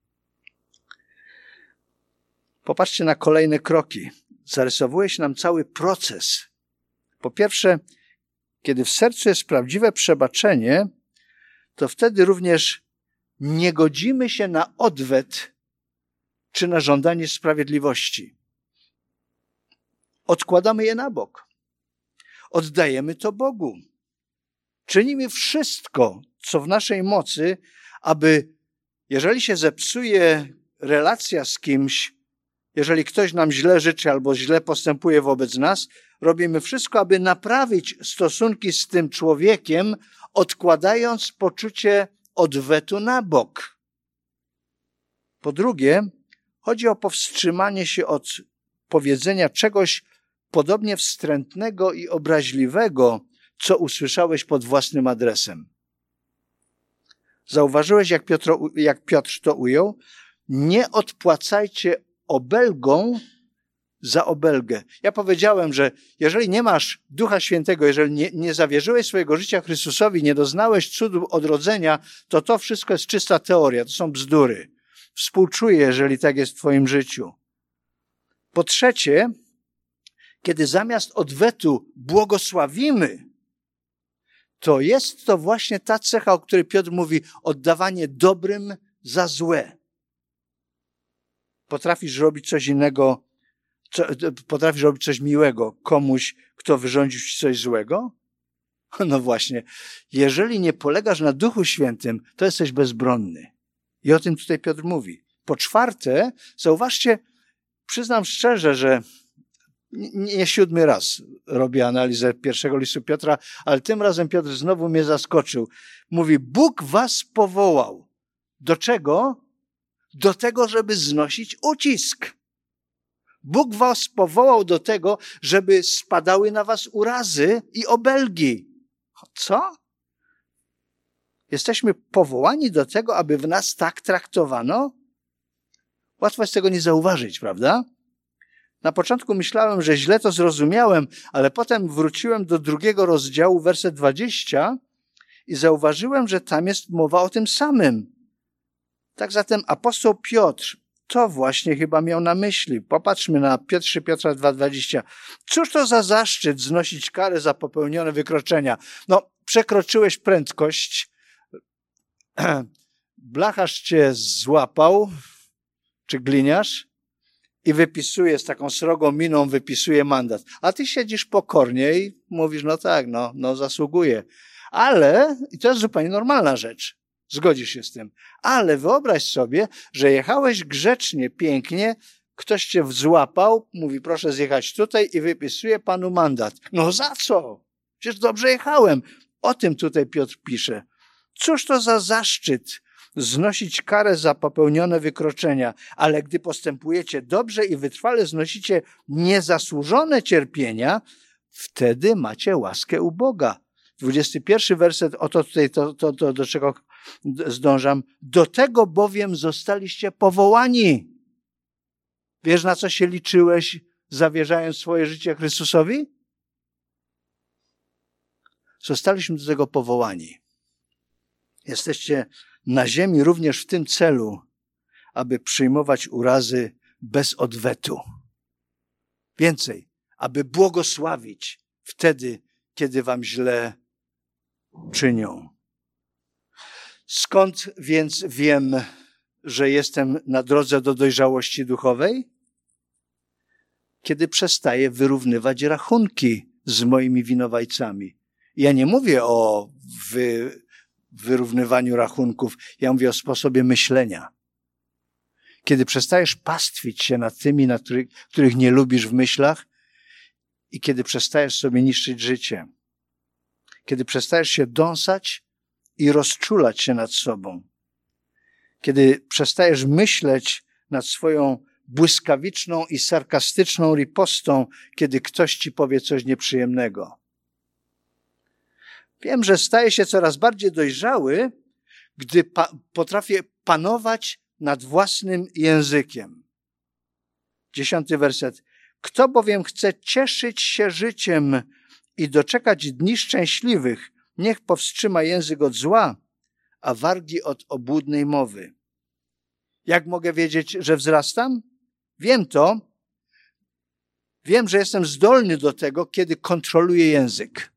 Popatrzcie na kolejne kroki. Zarysowuje się nam cały proces. Po pierwsze, kiedy w sercu jest prawdziwe przebaczenie, to wtedy również nie godzimy się na odwet czy na żądanie sprawiedliwości. Odkładamy je na bok. Oddajemy to Bogu. Czynimy wszystko, co w naszej mocy, aby, jeżeli się zepsuje relacja z kimś, jeżeli ktoś nam źle życzy albo źle postępuje wobec nas, robimy wszystko, aby naprawić stosunki z tym człowiekiem, odkładając poczucie odwetu na bok. Po drugie, chodzi o powstrzymanie się od powiedzenia czegoś podobnie wstrętnego i obraźliwego, co usłyszałeś pod własnym adresem. Zauważyłeś, jak Piotr to ujął? Nie odpłacajcie obelgą za obelgę. Ja powiedziałem, że jeżeli nie masz Ducha Świętego, jeżeli nie zawierzyłeś swojego życia Chrystusowi, nie doznałeś cudu odrodzenia, to wszystko jest czysta teoria, to są bzdury. Współczuję, jeżeli tak jest w twoim życiu. Po trzecie, kiedy zamiast odwetu błogosławimy, to jest to właśnie ta cecha, o której Piotr mówi, oddawanie dobrym za złe. Potrafisz robić coś innego, potrafisz robić coś miłego komuś, kto wyrządził ci coś złego? No właśnie, jeżeli nie polegasz na Duchu Świętym, to jesteś bezbronny. I o tym tutaj Piotr mówi. Po czwarte, zauważcie, przyznam szczerze, że nie 7. raz robię analizę pierwszego listu Piotra, ale tym razem Piotr znowu mnie zaskoczył. Mówi, Bóg was powołał. Do czego? Do tego, żeby znosić ucisk. Bóg was powołał do tego, żeby spadały na was urazy i obelgi. Co? Jesteśmy powołani do tego, aby w nas tak traktowano? Łatwo jest tego nie zauważyć, prawda? Na początku myślałem, że źle to zrozumiałem, ale potem wróciłem do 2 rozdziału, werset 20 i zauważyłem, że tam jest mowa o tym samym. Tak zatem apostoł Piotr to właśnie chyba miał na myśli. Popatrzmy na 1 Piotra 2,20. Cóż to za zaszczyt znosić karę za popełnione wykroczenia? No, przekroczyłeś prędkość, blacharz cię złapał, czy gliniarz, i wypisuje z taką srogą miną, wypisuje mandat. A ty siedzisz pokornie i mówisz, no tak, no zasługuje. Ale, i to jest zupełnie normalna rzecz, zgodzisz się z tym, ale wyobraź sobie, że jechałeś grzecznie, pięknie, ktoś cię złapał, mówi, proszę zjechać tutaj i wypisuje panu mandat. No za co? Przecież dobrze jechałem. O tym tutaj Piotr pisze. Cóż to za zaszczyt znosić karę za popełnione wykroczenia, ale gdy postępujecie dobrze i wytrwale znosicie niezasłużone cierpienia, wtedy macie łaskę u Boga. 21 werset, oto tutaj to do czego zdążam. Do tego bowiem zostaliście powołani. Wiesz, na co się liczyłeś, zawierzając swoje życie Chrystusowi? Zostaliśmy do tego powołani. Jesteście na ziemi również w tym celu, aby przyjmować urazy bez odwetu. Więcej, aby błogosławić wtedy, kiedy wam źle czynią. Skąd więc wiem, że jestem na drodze do dojrzałości duchowej? Kiedy przestaję wyrównywać rachunki z moimi winowajcami. Ja nie mówię o wyrównywaniu rachunków, ja mówię o sposobie myślenia. Kiedy przestajesz pastwić się nad tymi, których nie lubisz w myślach i kiedy przestajesz sobie niszczyć życie. Kiedy przestajesz się dąsać i rozczulać się nad sobą. Kiedy przestajesz myśleć nad swoją błyskawiczną i sarkastyczną ripostą, kiedy ktoś ci powie coś nieprzyjemnego. Wiem, że staję się coraz bardziej dojrzały, gdy potrafię panować nad własnym językiem. 10 werset. Kto bowiem chce cieszyć się życiem i doczekać dni szczęśliwych, niech powstrzyma język od zła, a wargi od obłudnej mowy. Jak mogę wiedzieć, że wzrastam? Wiem to. Wiem, że jestem zdolny do tego, kiedy kontroluję język.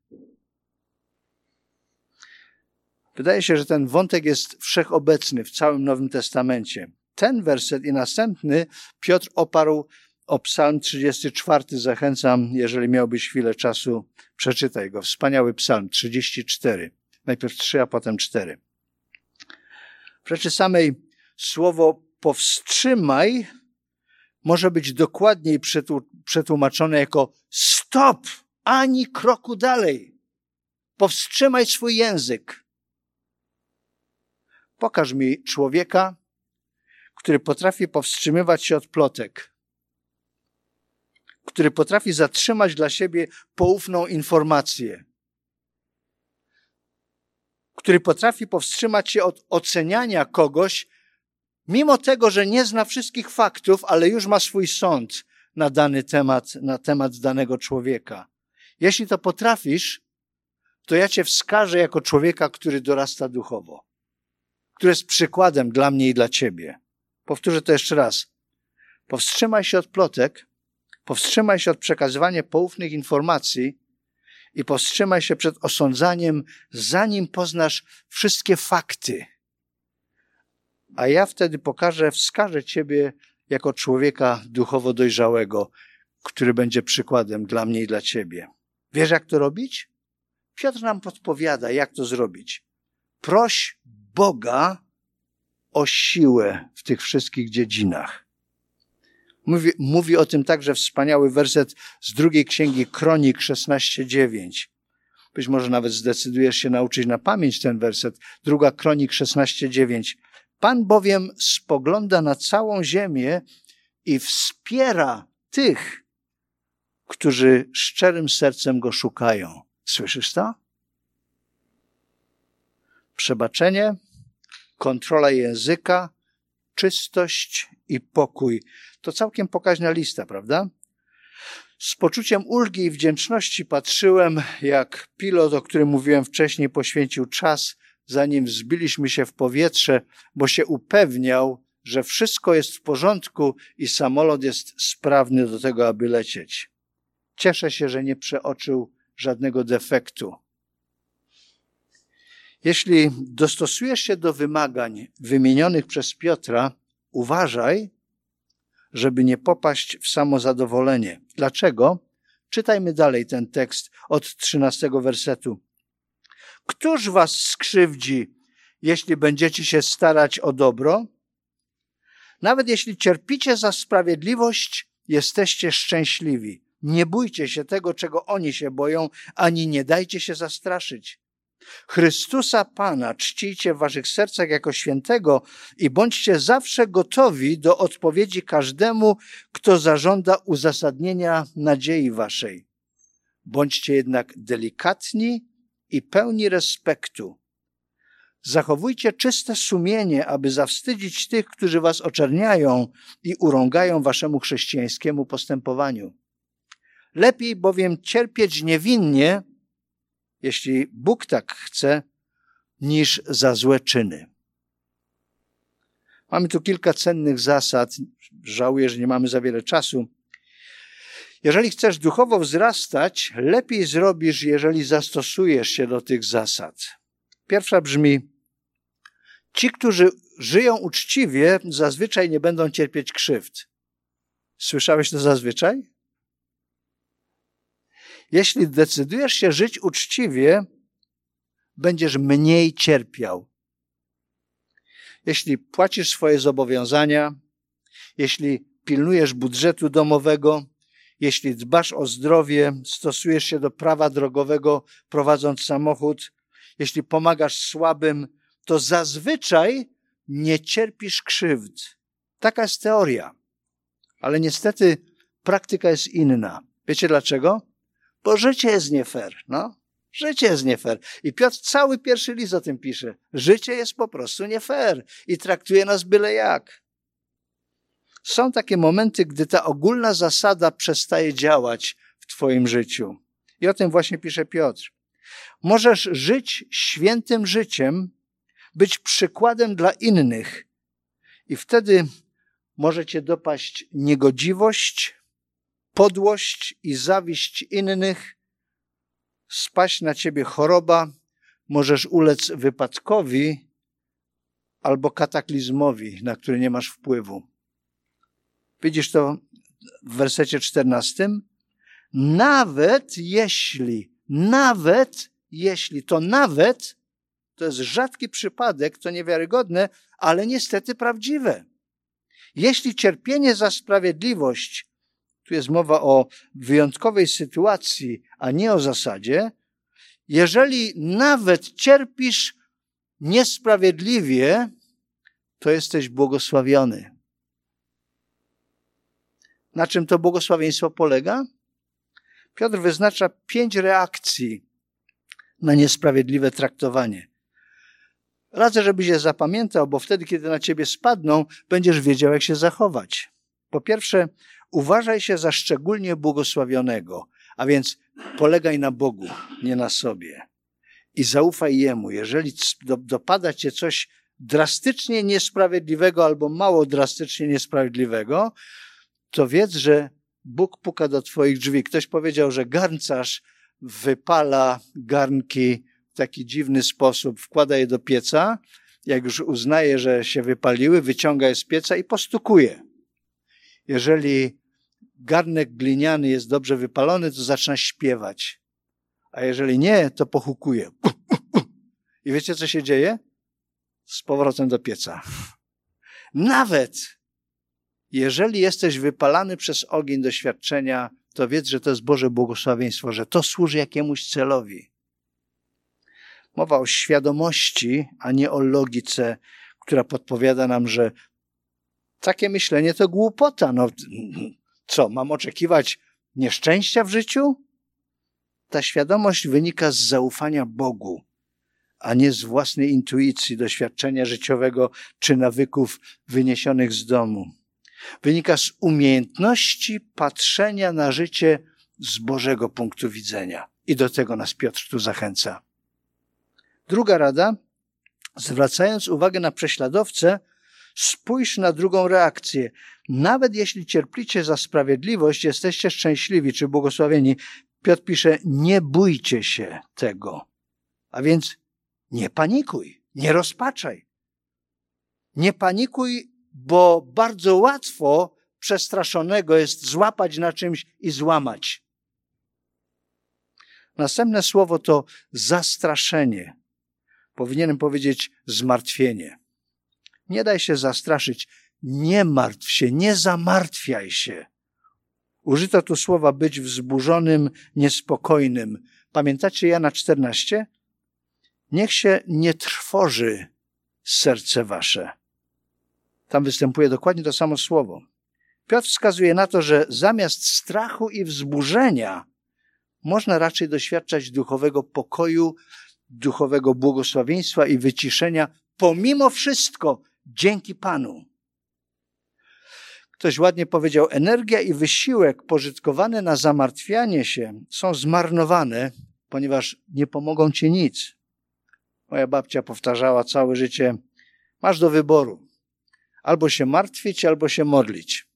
Wydaje się, że ten wątek jest wszechobecny w całym Nowym Testamencie. Ten werset i następny Piotr oparł o Psalm 34. Zachęcam, jeżeli miałbyś chwilę czasu, przeczytaj go. Wspaniały Psalm 34. Najpierw 3, a potem 4. W rzeczy samej słowo powstrzymaj może być dokładniej przetłumaczone jako stop, ani kroku dalej. Powstrzymaj swój język. Pokaż mi człowieka, który potrafi powstrzymywać się od plotek, który potrafi zatrzymać dla siebie poufną informację, który potrafi powstrzymać się od oceniania kogoś, mimo tego, że nie zna wszystkich faktów, ale już ma swój sąd na dany temat, na temat danego człowieka. Jeśli to potrafisz, to ja cię wskażę jako człowieka, który dorasta duchowo, który jest przykładem dla mnie i dla ciebie. Powtórzę to jeszcze raz. Powstrzymaj się od plotek, powstrzymaj się od przekazywania poufnych informacji i powstrzymaj się przed osądzaniem, zanim poznasz wszystkie fakty. A ja wtedy wskażę ciebie jako człowieka duchowo dojrzałego, który będzie przykładem dla mnie i dla ciebie. Wiesz, jak to robić? Piotr nam podpowiada, jak to zrobić. Proś Boga o siłę w tych wszystkich dziedzinach. Mówi o tym także wspaniały werset z 2 Księgi Kronik 16:9. Być może nawet zdecydujesz się nauczyć na pamięć ten werset. 2 Kronik 16:9. Pan bowiem spogląda na całą ziemię i wspiera tych, którzy szczerym sercem Go szukają. Słyszysz to? Przebaczenie, kontrola języka, czystość i pokój. To całkiem pokaźna lista, prawda? Z poczuciem ulgi i wdzięczności patrzyłem, jak pilot, o którym mówiłem wcześniej, poświęcił czas, zanim wzbiliśmy się w powietrze, bo się upewniał, że wszystko jest w porządku i samolot jest sprawny do tego, aby lecieć. Cieszę się, że nie przeoczył żadnego defektu. Jeśli dostosujesz się do wymagań wymienionych przez Piotra, uważaj, żeby nie popaść w samozadowolenie. Dlaczego? Czytajmy dalej ten tekst od 13 wersetu. Któż was skrzywdzi, jeśli będziecie się starać o dobro? Nawet jeśli cierpicie za sprawiedliwość, jesteście szczęśliwi. Nie bójcie się tego, czego oni się boją, ani nie dajcie się zastraszyć. Chrystusa Pana czcijcie w waszych sercach jako świętego i bądźcie zawsze gotowi do odpowiedzi każdemu, kto zażąda uzasadnienia nadziei waszej. Bądźcie jednak delikatni i pełni respektu. Zachowujcie czyste sumienie, aby zawstydzić tych, którzy was oczerniają i urągają waszemu chrześcijańskiemu postępowaniu. Lepiej bowiem cierpieć niewinnie, jeśli Bóg tak chce, niż za złe czyny. Mamy tu kilka cennych zasad. Żałuję, że nie mamy za wiele czasu. Jeżeli chcesz duchowo wzrastać, lepiej zrobisz, jeżeli zastosujesz się do tych zasad. Pierwsza brzmi: ci, którzy żyją uczciwie, zazwyczaj nie będą cierpieć krzywd. Słyszałeś to zazwyczaj? Jeśli decydujesz się żyć uczciwie, będziesz mniej cierpiał. Jeśli płacisz swoje zobowiązania, jeśli pilnujesz budżetu domowego, jeśli dbasz o zdrowie, stosujesz się do prawa drogowego, prowadząc samochód, jeśli pomagasz słabym, to zazwyczaj nie cierpisz krzywd. Taka jest teoria. Ale niestety praktyka jest inna. Wiecie dlaczego? Bo życie jest nie fair. No, życie jest nie fair. I Piotr cały pierwszy list o tym pisze. Życie jest po prostu nie fair i traktuje nas byle jak. Są takie momenty, gdy ta ogólna zasada przestaje działać w twoim życiu. I o tym właśnie pisze Piotr. Możesz żyć świętym życiem, być przykładem dla innych i wtedy może cię dopaść niegodziwość, podłość i zawiść innych, spaść na ciebie choroba, możesz ulec wypadkowi albo kataklizmowi, na który nie masz wpływu. Widzisz to w wersecie 14? Nawet jeśli, to jest rzadki przypadek, to niewiarygodne, ale niestety prawdziwe. Jeśli cierpienie za sprawiedliwość, tu jest mowa o wyjątkowej sytuacji, a nie o zasadzie, jeżeli nawet cierpisz niesprawiedliwie, to jesteś błogosławiony. Na czym to błogosławieństwo polega? Piotr wyznacza 5 reakcji na niesprawiedliwe traktowanie. Radzę, żebyś je zapamiętał, bo wtedy, kiedy na ciebie spadną, będziesz wiedział, jak się zachować. Po pierwsze, uważaj się za szczególnie błogosławionego, a więc polegaj na Bogu, nie na sobie. I zaufaj Jemu. Jeżeli dopada cię coś drastycznie niesprawiedliwego albo mało drastycznie niesprawiedliwego, to wiedz, że Bóg puka do twoich drzwi. Ktoś powiedział, że garncarz wypala garnki w taki dziwny sposób, wkłada je do pieca, jak już uznaje, że się wypaliły, wyciąga je z pieca i postukuje. Jeżeli garnek gliniany jest dobrze wypalony, to zaczyna śpiewać. A jeżeli nie, to pohukuje. I wiecie, co się dzieje? Z powrotem do pieca. Nawet jeżeli jesteś wypalany przez ogień doświadczenia, to wiedz, że to jest Boże błogosławieństwo, że to służy jakiemuś celowi. Mowa o świadomości, a nie o logice, która podpowiada nam, że takie myślenie to głupota. No, co, mam oczekiwać nieszczęścia w życiu? Ta świadomość wynika z zaufania Bogu, a nie z własnej intuicji, doświadczenia życiowego czy nawyków wyniesionych z domu. Wynika z umiejętności patrzenia na życie z Bożego punktu widzenia. I do tego nas Piotr tu zachęca. Druga rada, zwracając uwagę na prześladowcę, spójrz na drugą reakcję. Nawet jeśli cierplicie za sprawiedliwość, jesteście szczęśliwi czy błogosławieni. Piotr pisze, nie bójcie się tego. A więc nie panikuj, nie rozpaczaj. Nie panikuj, bo bardzo łatwo przestraszonego jest złapać na czymś i złamać. Następne słowo to zastraszenie. Powinienem powiedzieć zmartwienie. Nie daj się zastraszyć, nie martw się, nie zamartwiaj się. Użyto tu słowa być wzburzonym, niespokojnym. Pamiętacie Jana 14? Niech się nie trwoży serce wasze. Tam występuje dokładnie to samo słowo. Piotr wskazuje na to, że zamiast strachu i wzburzenia można raczej doświadczać duchowego pokoju, duchowego błogosławieństwa i wyciszenia, pomimo wszystko, dzięki Panu. Ktoś ładnie powiedział, energia i wysiłek pożytkowane na zamartwianie się są zmarnowane, ponieważ nie pomogą ci nic. Moja babcia powtarzała całe życie, masz do wyboru. Albo się martwić, albo się modlić.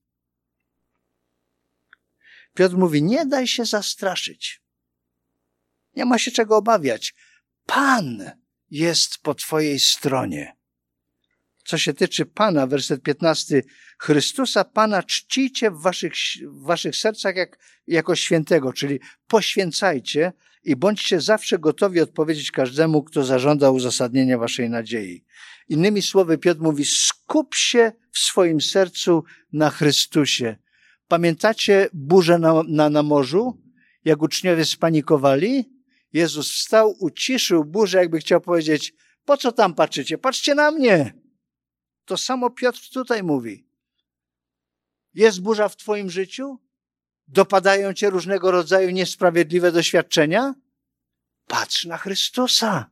Piotr mówi, nie daj się zastraszyć. Nie ma się czego obawiać. Pan jest po twojej stronie. Co się tyczy Pana, werset 15, Chrystusa Pana czcijcie w waszych sercach jako świętego, czyli poświęcajcie i bądźcie zawsze gotowi odpowiedzieć każdemu, kto zażąda uzasadnienia waszej nadziei. Innymi słowy, Piotr mówi, skup się w swoim sercu na Chrystusie. Pamiętacie burzę na morzu? Jak uczniowie spanikowali? Jezus wstał, uciszył burzę, jakby chciał powiedzieć, po co tam patrzycie? Patrzcie na mnie. To samo Piotr tutaj mówi. Jest burza w twoim życiu? Dopadają cię różnego rodzaju niesprawiedliwe doświadczenia? Patrz na Chrystusa.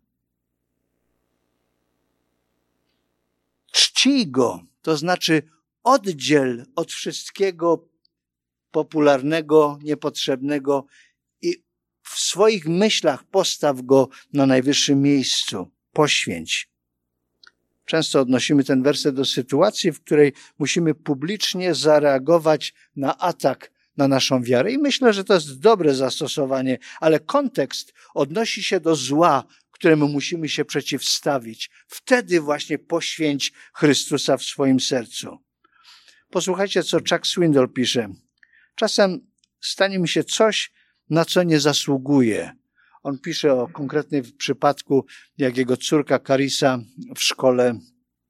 Czcij Go, to znaczy oddziel od wszystkiego popularnego, niepotrzebnego i w swoich myślach postaw Go na najwyższym miejscu. Poświęć. Często odnosimy ten werset do sytuacji, w której musimy publicznie zareagować na atak na naszą wiarę. I myślę, że to jest dobre zastosowanie, ale kontekst odnosi się do zła, któremu musimy się przeciwstawić. Wtedy właśnie poświęć Chrystusa w swoim sercu. Posłuchajcie, co Chuck Swindoll pisze. Czasem stanie mi się coś, na co nie zasługuję. On pisze o konkretnym przypadku, jak jego córka Carissa w szkole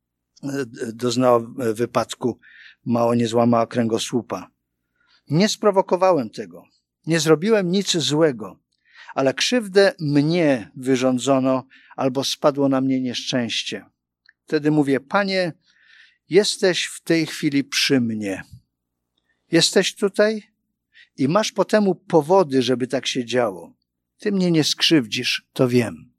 doznała wypadku, mało nie złamała kręgosłupa. Nie sprowokowałem tego, nie zrobiłem nic złego, ale krzywdę mnie wyrządzono albo spadło na mnie nieszczęście. Wtedy mówię, Panie, jesteś w tej chwili przy mnie. Jesteś tutaj i masz po temu powody, żeby tak się działo. Ty mnie nie skrzywdzisz, to wiem.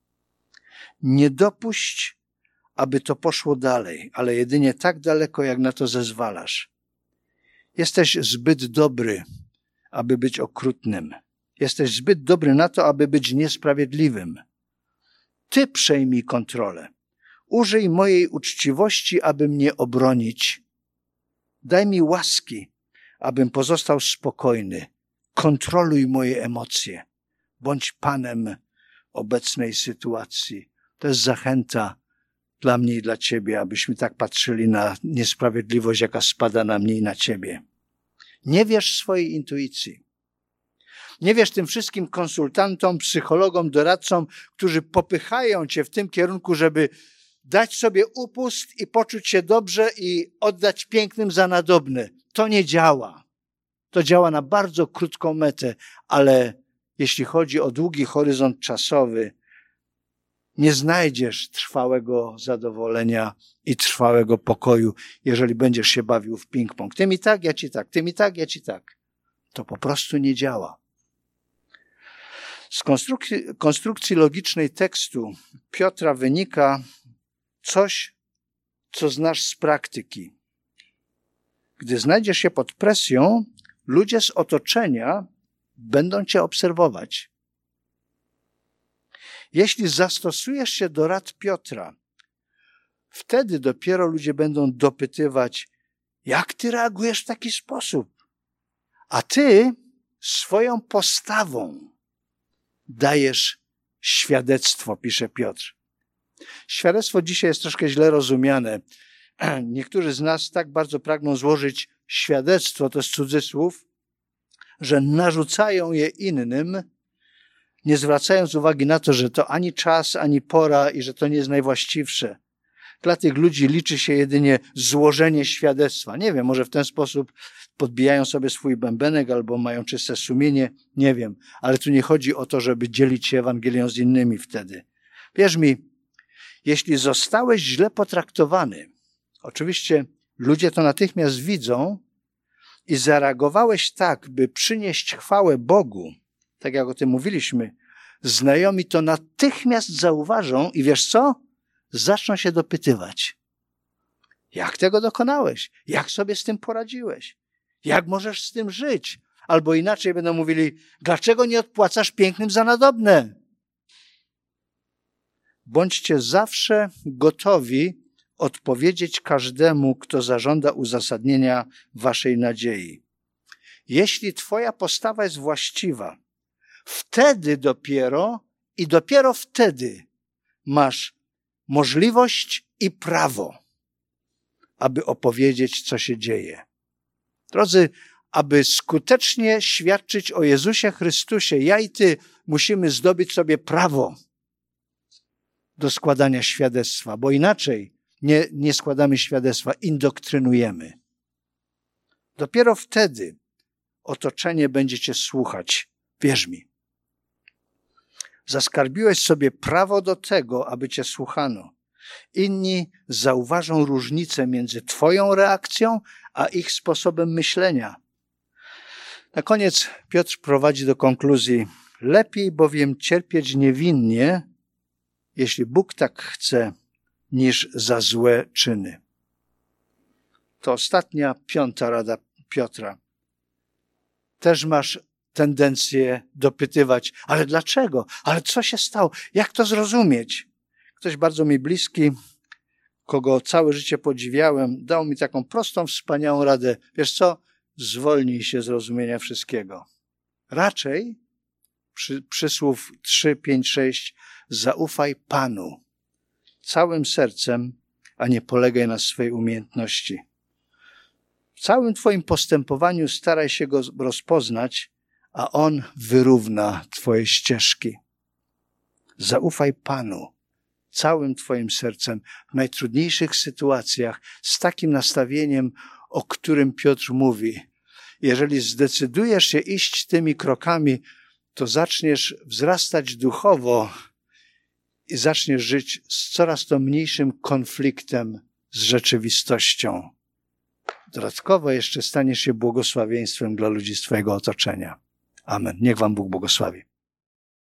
Nie dopuść, aby to poszło dalej, ale jedynie tak daleko, jak na to zezwalasz. Jesteś zbyt dobry, aby być okrutnym. Jesteś zbyt dobry na to, aby być niesprawiedliwym. Ty przejmij kontrolę. Użyj mojej uczciwości, aby mnie obronić. Daj mi łaski, abym pozostał spokojny. Kontroluj moje emocje. Bądź Panem obecnej sytuacji. To jest zachęta dla mnie i dla Ciebie, abyśmy tak patrzyli na niesprawiedliwość, jaka spada na mnie i na Ciebie. Nie wierz swojej intuicji. Nie wierz tym wszystkim konsultantom, psychologom, doradcom, którzy popychają Cię w tym kierunku, żeby dać sobie upust i poczuć się dobrze i oddać pięknym za nadobne. To nie działa. To działa na bardzo krótką metę, ale jeśli chodzi o długi horyzont czasowy, nie znajdziesz trwałego zadowolenia i trwałego pokoju, jeżeli będziesz się bawił w ping-pong. Ty mi tak, ja ci tak, ty mi tak, ja ci tak. To po prostu nie działa. Z konstrukcji logicznej tekstu Piotra wynika coś, co znasz z praktyki. Gdy znajdziesz się pod presją, ludzie z otoczenia będą cię obserwować. Jeśli zastosujesz się do rad Piotra, wtedy dopiero ludzie będą dopytywać, jak ty reagujesz w taki sposób? A ty swoją postawą dajesz świadectwo, pisze Piotr. Świadectwo dzisiaj jest troszkę źle rozumiane. Niektórzy z nas tak bardzo pragną złożyć świadectwo, to jest cudzysłów, że narzucają je innym, nie zwracając uwagi na to, że to ani czas, ani pora i że to nie jest najwłaściwsze. Dla tych ludzi liczy się jedynie złożenie świadectwa. Nie wiem, może w ten sposób podbijają sobie swój bębenek albo mają czyste sumienie, nie wiem. Ale tu nie chodzi o to, żeby dzielić się Ewangelią z innymi wtedy. Wierz mi, jeśli zostałeś źle potraktowany, oczywiście ludzie to natychmiast widzą i zareagowałeś tak, by przynieść chwałę Bogu, tak jak o tym mówiliśmy, znajomi to natychmiast zauważą i wiesz co? Zaczną się dopytywać. Jak tego dokonałeś? Jak sobie z tym poradziłeś? Jak możesz z tym żyć? Albo inaczej będą mówili, dlaczego nie odpłacasz pięknym za nadobne? Bądźcie zawsze gotowi odpowiedzieć każdemu, kto zażąda uzasadnienia waszej nadziei. Jeśli twoja postawa jest właściwa, wtedy dopiero wtedy masz możliwość i prawo, aby opowiedzieć, co się dzieje. Drodzy, aby skutecznie świadczyć o Jezusie Chrystusie, ja i ty musimy zdobyć sobie prawo do składania świadectwa, bo inaczej nie składamy świadectwa, indoktrynujemy. Dopiero wtedy otoczenie będzie cię słuchać. Wierz mi. Zaskarbiłeś sobie prawo do tego, aby cię słuchano. Inni zauważą różnicę między twoją reakcją, a ich sposobem myślenia. Na koniec Piotr prowadzi do konkluzji. Lepiej bowiem cierpieć niewinnie, jeśli Bóg tak chce, niż za złe czyny. To ostatnia, 5. rada Piotra. Też masz tendencję dopytywać, ale dlaczego? Ale co się stało? Jak to zrozumieć? Ktoś bardzo mi bliski, kogo całe życie podziwiałem, dał mi taką prostą, wspaniałą radę. Wiesz co? Zwolnij się z rozumienia wszystkiego. Raczej, przysłów 3, 5, 6, zaufaj Panu całym sercem, a nie polegaj na swej umiejętności. W całym twoim postępowaniu staraj się go rozpoznać, a on wyrówna twoje ścieżki. Zaufaj Panu całym twoim sercem w najtrudniejszych sytuacjach z takim nastawieniem, o którym Piotr mówi. Jeżeli zdecydujesz się iść tymi krokami, to zaczniesz wzrastać duchowo i zaczniesz żyć z coraz to mniejszym konfliktem z rzeczywistością. Dodatkowo jeszcze staniesz się błogosławieństwem dla ludzi z twojego otoczenia. Amen. Niech wam Bóg błogosławi.